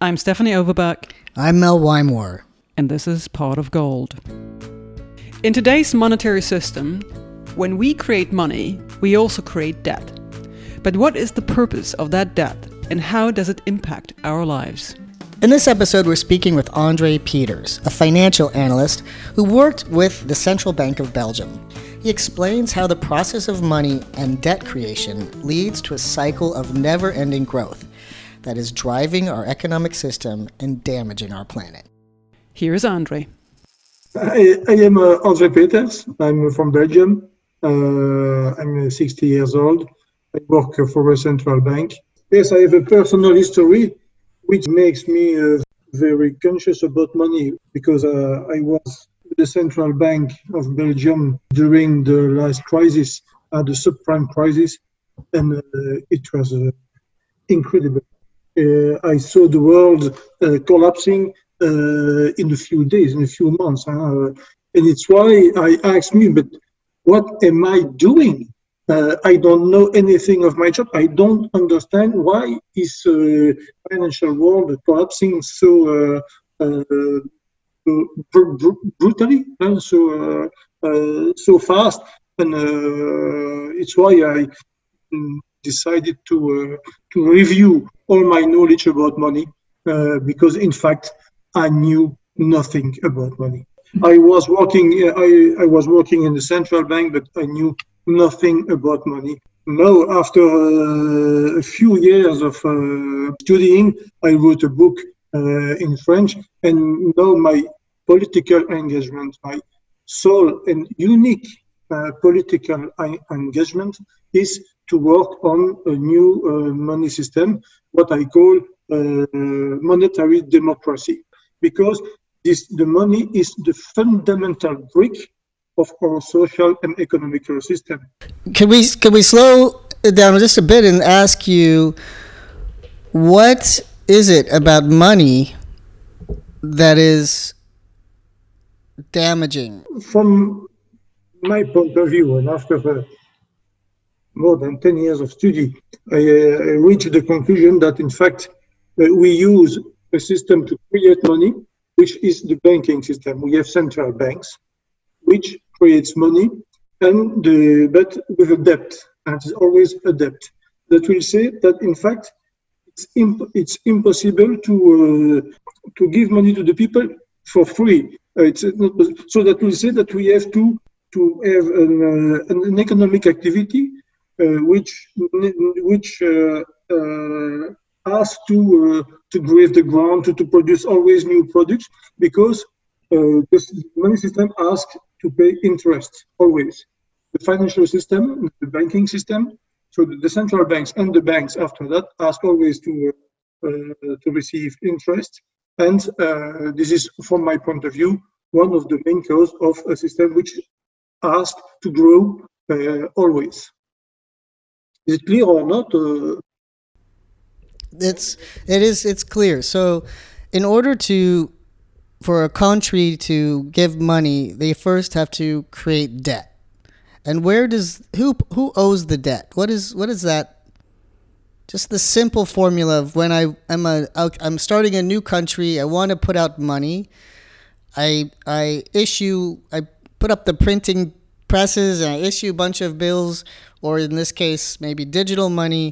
I'm Stephanie Overbeck. I'm Mel Wymore. And this is Pot of Gold. In today's monetary system, when we create money, we also create debt. But what is the purpose of that debt, and how does it impact our lives? In this episode, we're speaking with André Peters, a financial analyst who worked with the Central Bank of Belgium. He explains how the process of money and debt creation leads to a cycle of never-ending growth that is driving our economic system and damaging our planet. Here is André. I am André Peters. I'm from Belgium. I'm 60 years old. I work for a central bank. Yes, I have a personal history which makes me very conscious about money because I was with the Central Bank of Belgium during the last crisis, the subprime crisis, and it was incredible. I saw the world collapsing in a few days, in a few months. And it's why I asked me, but what am I doing? I don't know anything of my job. I don't understand why is financial world collapsing so brutally and so fast. And it's why I decided to review all my knowledge about money because, in fact, I knew nothing about money. I was working in the central bank, but I knew nothing about money. Now, after a few years of studying, I wrote a book in French, and now my political engagement, my sole and unique political engagement is to work on a new money system, what I call monetary democracy, because the money is the fundamental brick of our social and economical system. Can we slow it down just a bit and ask you, what is it about money that is damaging? From my point of view, and after more than 10 years of study, I reached the conclusion that, in fact, we use a system to create money, which is the banking system. We have central banks, which creates money, and but with a debt, and it's always a debt. That will say that, in fact, it's impossible to give money to the people for free. It's not, so that will say that we have to have an economic activity which asks to grave the ground, to produce always new products, because this money system asks to pay interest always. The financial system, the banking system, so the central banks and the banks after that ask always to receive interest, and this is, from my point of view, one of the main causes of a system which asks to grow always. Is it clear or not? It's clear. So, in order for a country to give money, they first have to create debt. And who owes the debt? What is that? Just the simple formula of when I'm starting a new country, I want to put out money. I put up the printing presses and I issue a bunch of bills, or in this case, maybe digital money.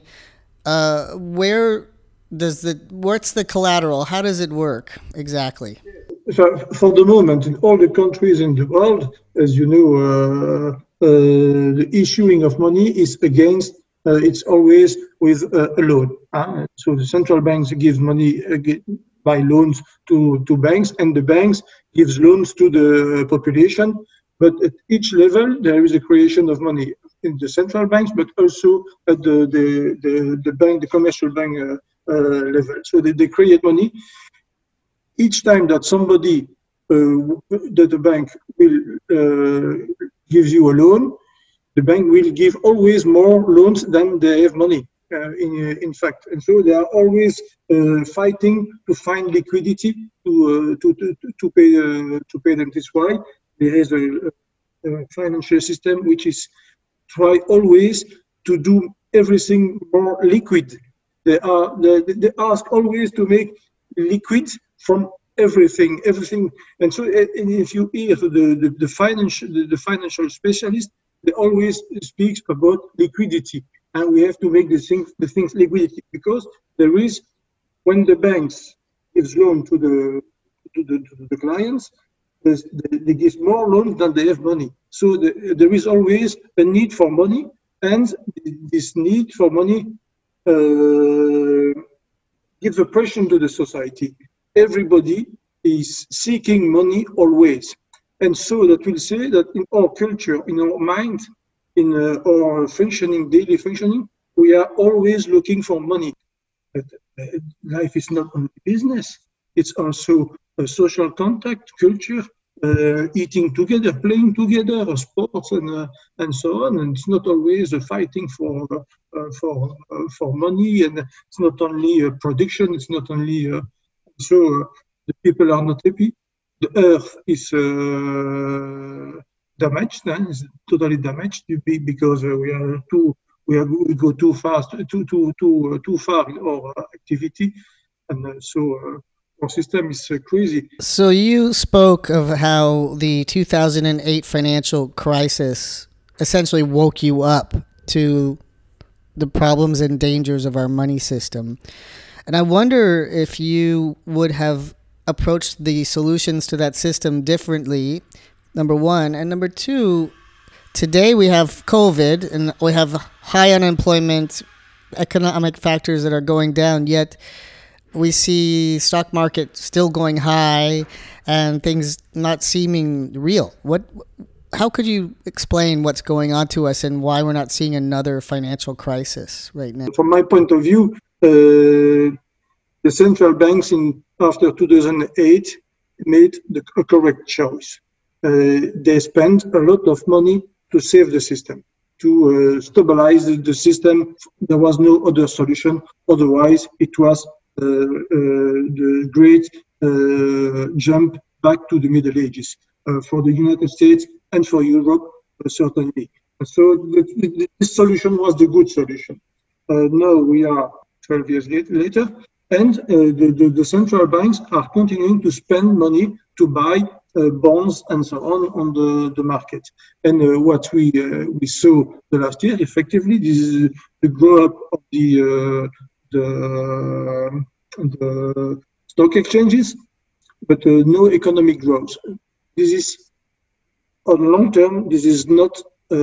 What's the collateral? How does it work exactly? So for the moment, in all the countries in the world, as you know, the issuing of money is against. It's always with a loan. So the central banks give money by loans to banks, and the banks gives loans to the population. But at each level, there is a creation of money in the central banks, but also at the commercial bank level. So they create money. Each time that that the bank will gives you a loan, the bank will give always more loans than they have money. In fact, and so they are always fighting to find liquidity to pay them. That's why there is a financial system which is try always to do everything more liquid. They ask always to make liquid from everything. And so, and if you hear the financial specialist, they always speaks about liquidity, and we have to make the things liquidity, because there is, when the banks gives loan to the clients, they give more loans than they have money. So there is always a need for money, and this need for money gives a pressure to the society. Everybody is seeking money always. And so that will say that in our culture, in our mind, in our daily functioning, we are always looking for money. But life is not only business, it's also a social contact, culture, eating together, playing together, sports, and so on. And it's not always a fighting for money, and it's not only production. It's not only so the people are not happy. The earth is damaged, and it's totally damaged because we go too fast, too far in our activity, and so. Our system is crazy. So you spoke of how the 2008 financial crisis essentially woke you up to the problems and dangers of our money system. And I wonder if you would have approached the solutions to that system differently, number one. And number two, today we have COVID and we have high unemployment, economic factors that are going down, yet we see stock market still going high and things not seeming real. How could you explain what's going on to us and why we're not seeing another financial crisis right now? From my point of view, the central banks after 2008 made a correct choice. They spent a lot of money to save the system, to stabilize the system. There was no other solution. Otherwise, it was the great jump back to the Middle Ages for the United States and for Europe, certainly. So this solution was the good solution. Now we are 12 years later, and the central banks are continuing to spend money to buy bonds and so on the market. And what we saw the last year, effectively, this is the grow up of the stock exchanges, but no economic growth. This is on long term. This is not.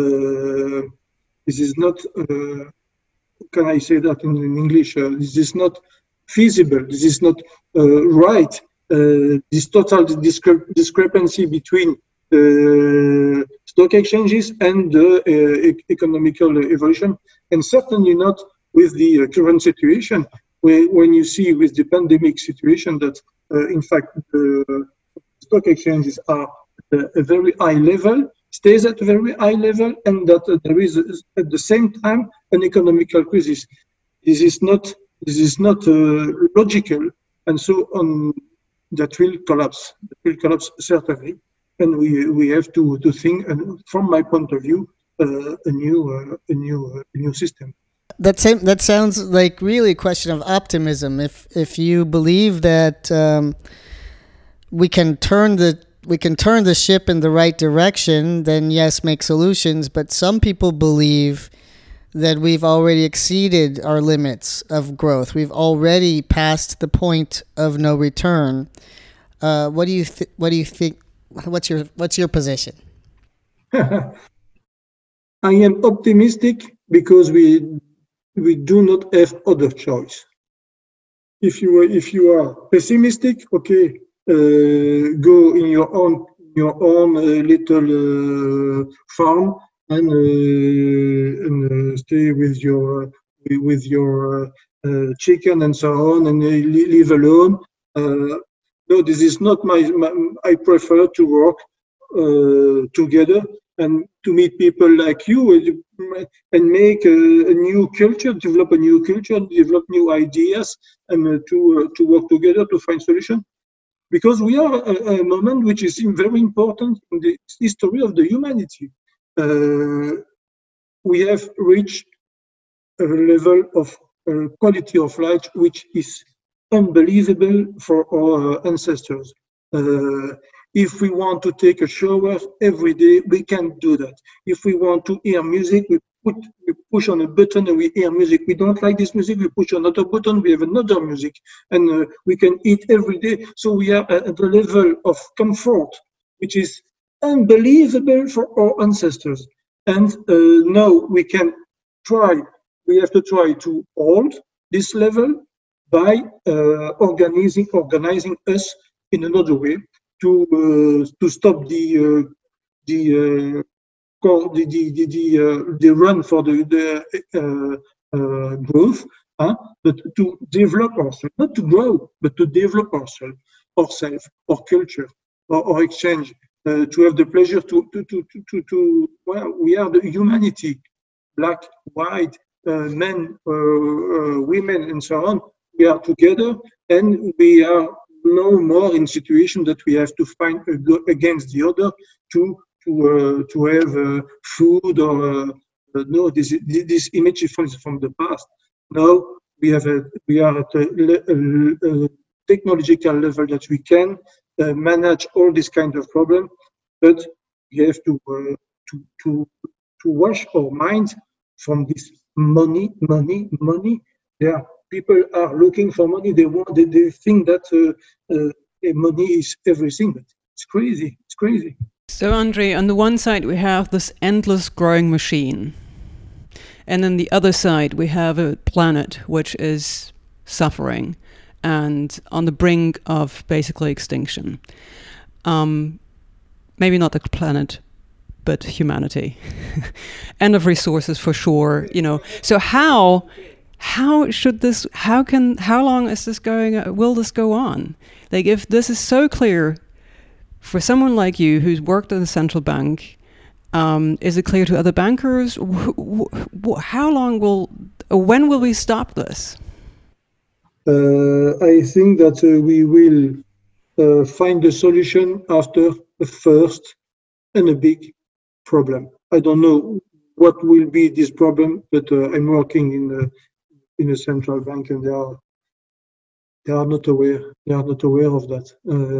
Can I say that in English? This is not feasible. This is not right. This total discrepancy between stock exchanges and the economical evolution, and certainly not with the current situation, when you see with the pandemic situation that, in fact, the stock exchanges are at a very high level, stays at a very high level, and that there is at the same time an economical crisis. This is not logical, and so that will collapse. It will collapse certainly, and we have to think, and from my point of view, a new system. That sounds like really a question of optimism. If you believe that we can turn the ship in the right direction, then yes, make solutions. But some people believe that we've already exceeded our limits of growth. We've already passed the point of no return. What do you think? What's your position? I am optimistic because we do not have other choice. If you are pessimistic, okay, go in your own little farm and stay with your chicken and so on, and live alone. No, this is not I prefer to work together and to meet people like you and make a new culture, develop a new culture, develop new ideas, and to work together to find solutions. Because we are a moment which is very important in the history of the humanity. We have reached a level of quality of life which is unbelievable for our ancestors. If we want to take a shower every day, we can do that. If we want to hear music, we push on a button and we hear music. We don't like this music, we push another button, we have another music, and we can eat every day. So we are at the level of comfort, which is unbelievable for our ancestors. And now we have to try to hold this level by organizing us in another way to stop the run for the growth, but to develop ourselves, not to grow, but to develop ourselves, our culture, our exchange, to have the pleasure well, we are the humanity, black, white, men, women, and so on. We are together, and we are no more in situation that we have to fight against the other to have food or no. This image is from the past. Now we are at a technological level that we can manage all this kind of problem, but we have to wash our minds from this money. There, people are looking for money. They think that money is everything. But it's crazy. It's crazy. So, Andre, on the one side, we have this endless growing machine. And on the other side, we have a planet which is suffering and on the brink of basically extinction. Maybe not the planet, but humanity. End of resources for sure, So how long is this will this go on? Like, if this is so clear for someone like you who's worked at the central bank, is it clear to other bankers? When will we stop this? I think that we will find a solution after a first and a big problem. I don't know what will be this problem, but I'm working in a central bank, and they are not aware. They are not aware of that.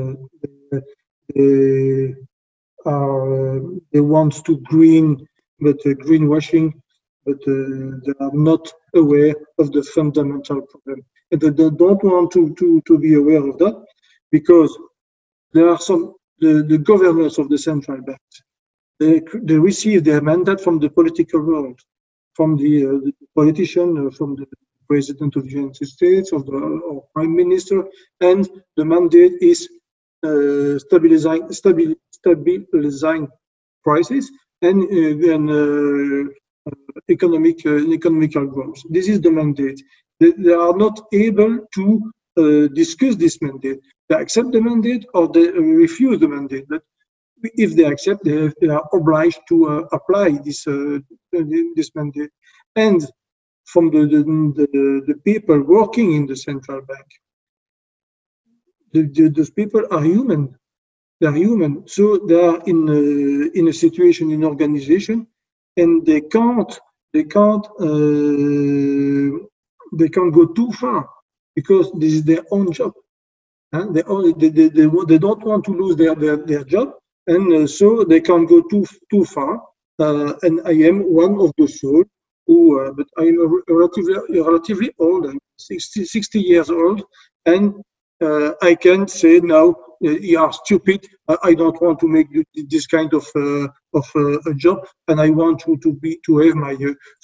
They want to greenwashing, but they are not aware of the fundamental problem, and they don't want to be aware of that, because there are the governors of the central banks. They receive their mandate from the political world, from the politician, from the president of the United States, or prime minister, and the mandate is stabilizing prices and economical growth. This is the mandate. They are not able to discuss this mandate. They accept the mandate or they refuse the mandate. But if they accept, they are obliged to apply this mandate. And from the people working in the central bank, those people are human. They are human, so they are in a situation, in organization, and they can't go too far, because this is their own job. They don't want to lose their job, and so they can't go too far. And I am one of the souls who, but I am relatively old. I'm 60 years old, and I can say now, you are stupid. I don't want to make this kind of a job, and I want to have my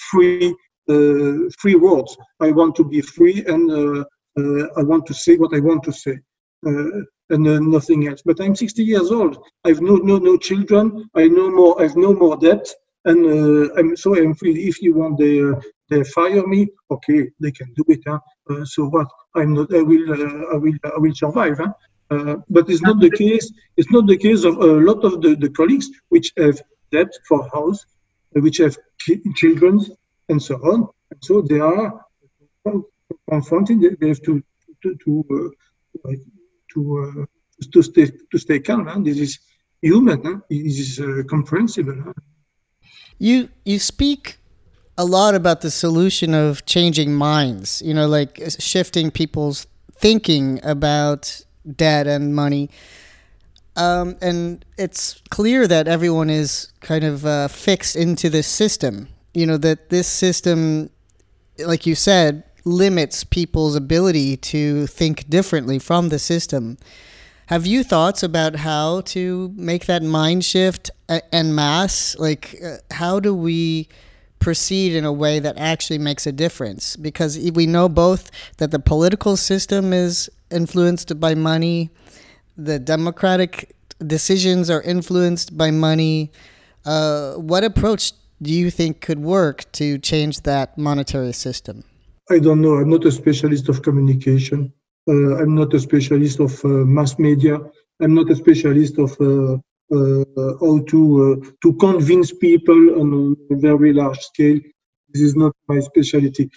free words. I want to be free, and I want to say what I want to say, and nothing else. But I'm 60 years old. I've no children. I've no more debt, and I'm free. If you want, they fire me. Okay, they can do it. So what? I'm not. I will survive. But it's not the case. It's not the case of a lot of the colleagues which have debt for house, which have children, and so on. And so they are confronted. They have to stay calm. This is human. This is comprehensible. You speak a lot about the solution of changing minds, like shifting people's thinking about debt and money. And it's clear that everyone is kind of fixed into this system. That this system, like you said, limits people's ability to think differently from the system. Have you thoughts about how to make that mind shift en masse? Like, how do we proceed in a way that actually makes a difference? Because we know both that the political system is influenced by money, the democratic decisions are influenced by money. What approach do you think could work to change that monetary system? I don't know. I'm not a specialist of communication. I'm not a specialist of mass media. I'm not a specialist of how to convince people on a very large scale. This is not my specialty.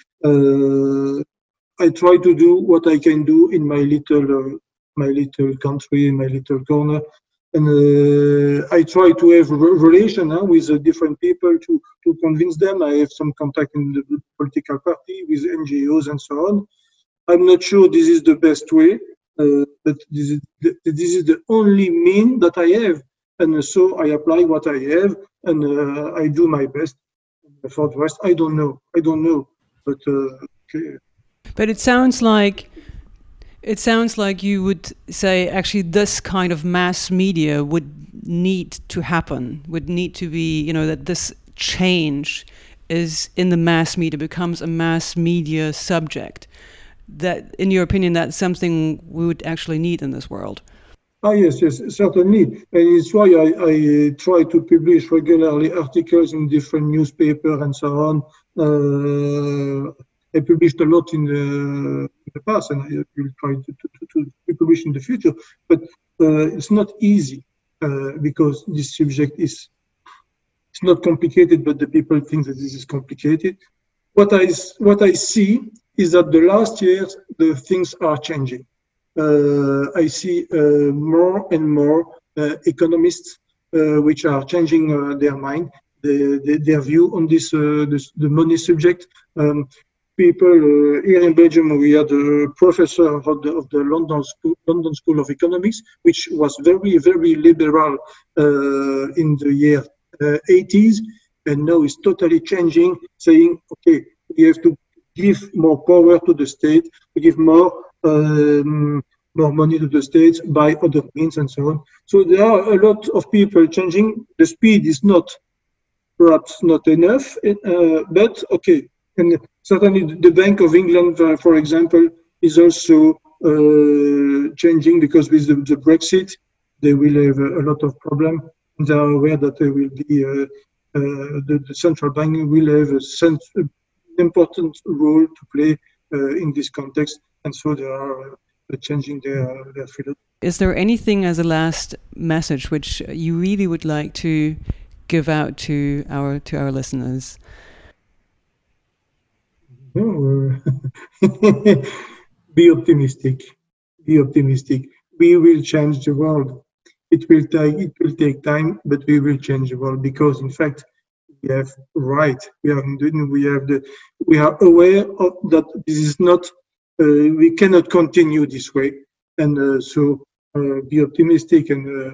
I try to do what I can do in my little country, in my little corner, and I try to have relation with different people to convince them. I have some contact in the political party with NGOs and so on. I'm not sure this is the best way, but this is the only mean that I have, and so I apply what I have, and I do my best. For the rest, I don't know, but okay. But it sounds like you would say actually this kind of mass media would need to happen, would need to be, that this change is in the mass media, becomes a mass media subject. That, in your opinion, that's something we would actually need in this world. Yes, certainly. And it's why I try to publish regularly articles in different newspapers and so on. I published a lot in the past, and I will try to publish in the future. But it's not easy because this subject it's not complicated, but the people think that this is complicated. What I see is that the last years the things are changing. I see more and more economists which are changing their mind, their view on this the money subject. People here in Belgium, we had a professor of the London School of Economics, which was very, very liberal in the year 80s, and now is totally changing, saying, okay, we have to give more power to the state, to give more money to the states by other means and so on. So there are a lot of people changing. The speed is perhaps not enough, but okay. And certainly the Bank of England, for example, is also changing because with the Brexit, they will have a lot of problems. They are aware that there will be the central bank will have an important role to play in this context, and so they are changing their philosophy. Is there anything as a last message which you really would like to give out to our listeners? No, be optimistic. Be optimistic. We will change the world. It will take time, but we will change the world because, in fact, we have right. We are aware of that. This is not. We cannot continue this way, and so be optimistic. And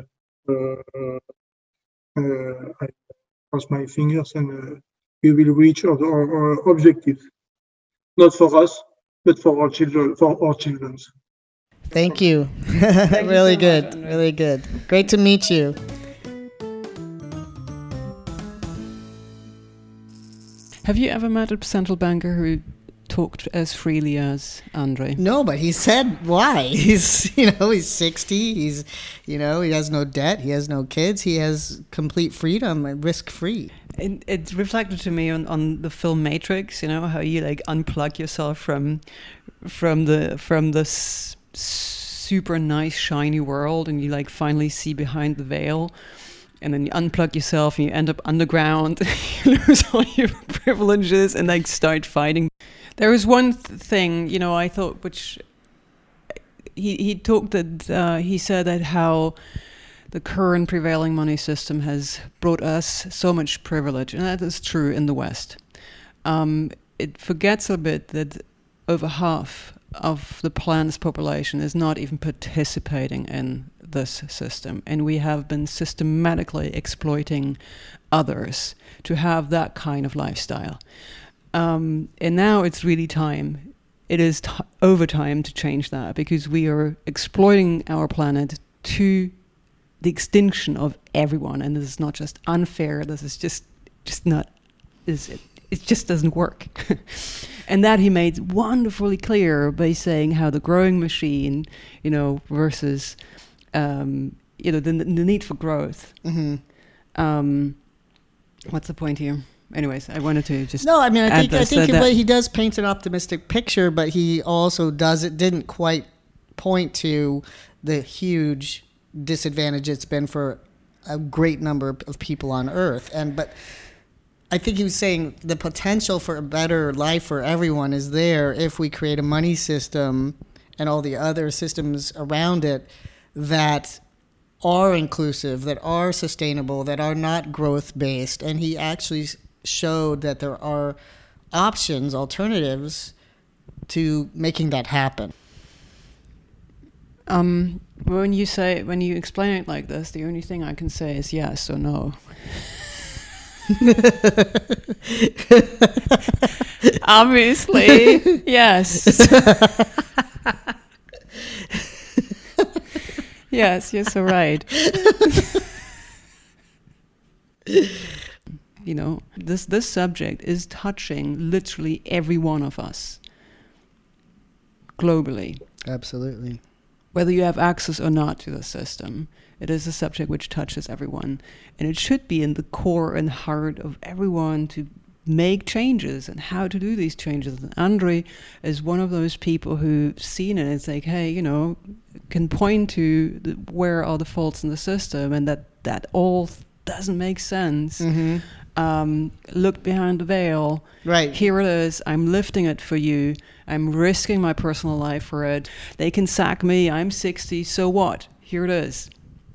I cross my fingers, and we will reach our objectives. Not for us, but for our children. Thank you. Really good. Really good. Great to meet you. Have you ever met a central banker who talked as freely as Andre? No, but he said why. He's 60. He has no debt. He has no kids. He has complete freedom and risk-free. It reflected to me on the film Matrix. How you unplug yourself from the super nice shiny world, and you finally see behind the veil. And then you unplug yourself and you end up underground. You lose all your privileges and start fighting. There was one thing, I thought, which he talked that he said that how the current prevailing money system has brought us so much privilege, and that is true in the West. It forgets a bit that over half of the planet's population is not even participating in this system, and we have been systematically exploiting others to have that kind of lifestyle. And now it's really time. It is over time to change that, because we are exploiting our planet to the extinction of everyone, and this is not just unfair. This is just not. It just doesn't work. And that he made wonderfully clear by saying how the growing machine, versus, the need for growth. Mm-hmm. What's the point here? Anyways, I wanted to just no. I mean, I think that he does paint an optimistic picture, but he also didn't quite point to the huge disadvantage it's been for a great number of people on Earth. But I think he was saying the potential for a better life for everyone is there if we create a money system and all the other systems around it that are inclusive, that are sustainable, that are not growth-based. And he actually showed that there are options, alternatives to making that happen. When you explain it like this, the only thing I can say is yes or no. Obviously, yes. Yes, you're so right. This subject is touching literally every one of us globally. Absolutely. Whether you have access or not to the system, it is a subject which touches everyone. And it should be in the core and heart of everyone to make changes and how to do these changes. And Andre is one of those people who've seen it and it's like, hey, can point to where are the faults in the system and that all doesn't make sense. Mm-hmm. Look behind the veil. Right. Here it is. I'm lifting it for you. I'm risking my personal life for it. They can sack me. I'm 60. So what? Here it is.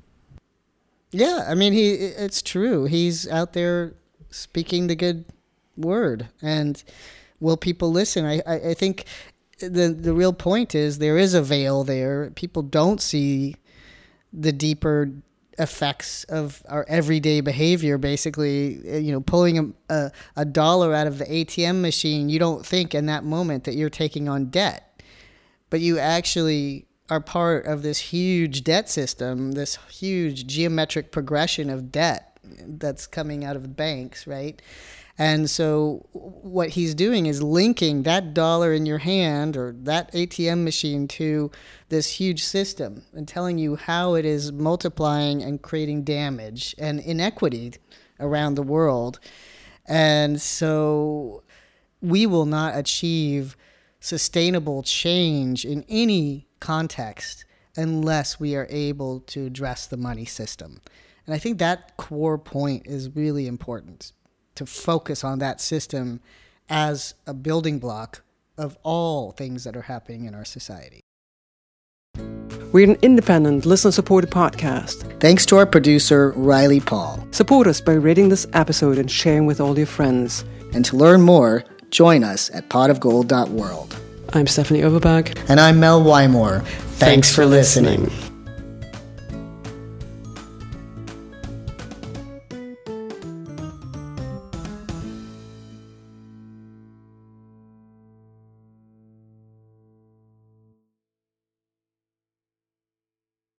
Yeah, I mean, it's true. He's out there speaking the good word. And will people listen? I think the real point is there is a veil there. People don't see the deeper effects of our everyday behavior. Basically, pulling a dollar out of the ATM machine, you don't think in that moment that you're taking on debt, but you actually are part of this huge debt system, this huge geometric progression of debt that's coming out of the banks, right? And so what he's doing is linking that dollar in your hand or that ATM machine to this huge system and telling you how it is multiplying and creating damage and inequity around the world. And so we will not achieve sustainable change in any context unless we are able to address the money system. And I think that core point is really important, to focus on that system as a building block of all things that are happening in our society. We're an independent, listener-supported podcast. Thanks to our producer, Riley Paul. Support us by rating this episode and sharing with all your friends. And to learn more, join us at potofgold.world. I'm Stephanie Overberg. And I'm Mel Wymore. Thanks for listening.